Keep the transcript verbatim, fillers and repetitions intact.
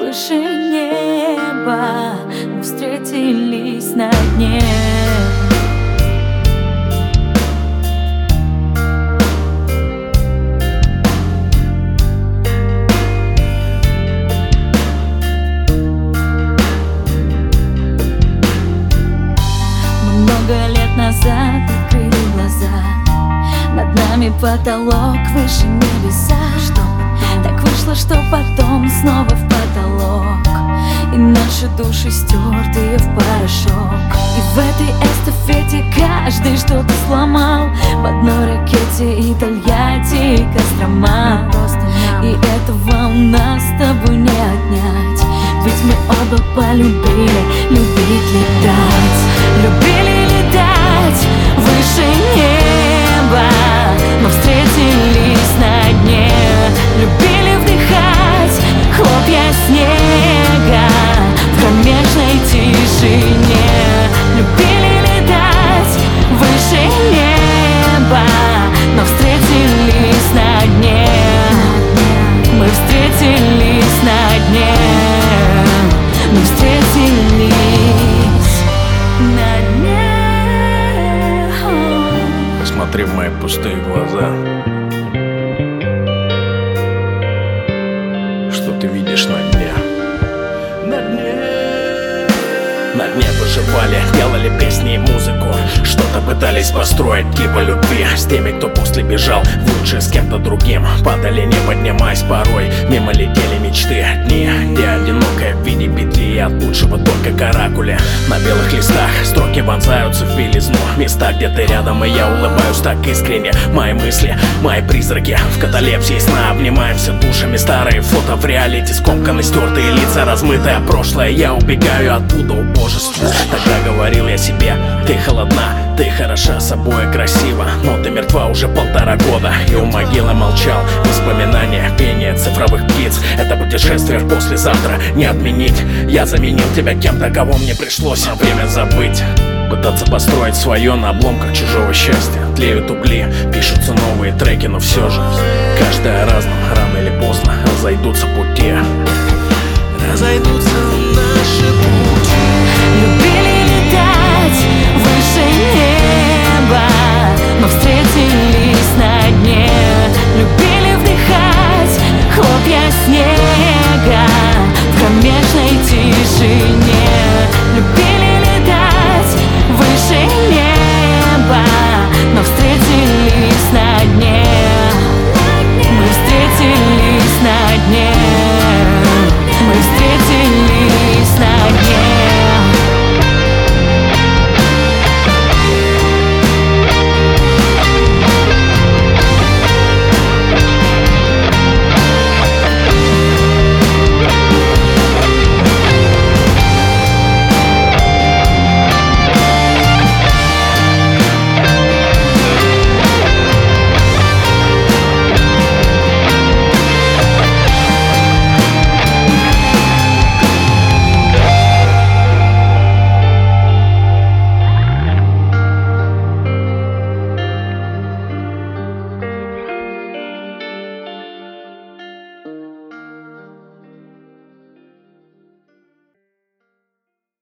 выше неба, мы встретились на дне. Много лет назад открыли глаза, над нами потолок, выше небеса. Что так вышло, что потом снова в потолок, и наши души стертые в порошок. И в этой эстафете каждый что-то сломал, в одной ракете и Тольятти, и Кострома. И этого у нас с тобой не отнять, ведь мы оба полюбили любить летать. Любили летать выше неба, но встретились на дне. Любили вдыхать хлопья снега в кромешной тишине. Любили летать выше неба, но встретились на дне. Мы встретились на дне. Мы встретились на дне. Посмотри в мои пустые глаза. Что ты видишь на дне? На дне. На дне выживали, делали песни и музыку, что-то пытались построить типа любви с теми, кто после бежал в лучшее с кем-то другим. Падали, не поднимаясь порой, мимо летели мечты. Дни, где одинокая в виде петли, и от лучшего только каракули. На белых листах строки вонзаются в белизну, места, где ты рядом, и я улыбаюсь так искренне. Мои мысли, мои призраки в каталепсии сна, обнимаемся душами. Старые фото в реалити, скомканы стертые лица, размытое прошлое. Я убегаю оттуда, убожество. Тогда говорил я себе: ты холодна, ты хороша собой, красиво, но ты мертва уже полтора года. И у могилы молчал, воспоминания, пение цифровых птиц. Это путешествие в послезавтра не отменить. Я заменил тебя кем-то, кого мне пришлось время забыть. Пытаться построить свое на обломках чужого счастья. Тлеют угли, пишутся новые треки, но все же каждая разным, рано или поздно разойдутся пути. Разойдутся наши пути.